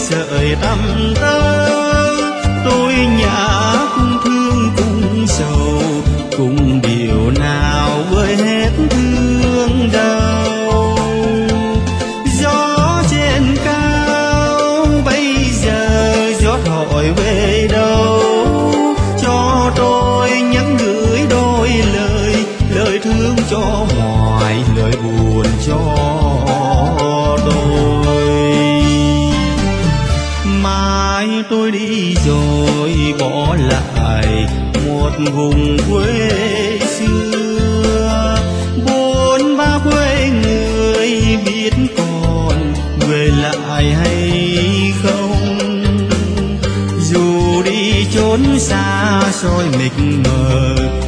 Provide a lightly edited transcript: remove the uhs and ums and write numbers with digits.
sợi tăm tơ. Tôi nhã cũng thương cũng sầu, cùng điều nào vơi hết thương đau. Gió trên cao bây giờ gió thổi về đâu, cho tôi nhắn gửi đôi lời, lời thương cho hoài, lời buồn cho tôi. Mai tôi đi rồi bỏ lại một vùng quê xưa, bốn ba quê người biết còn về lại hay không. Dù đi chốn xa xôi mịt mờ,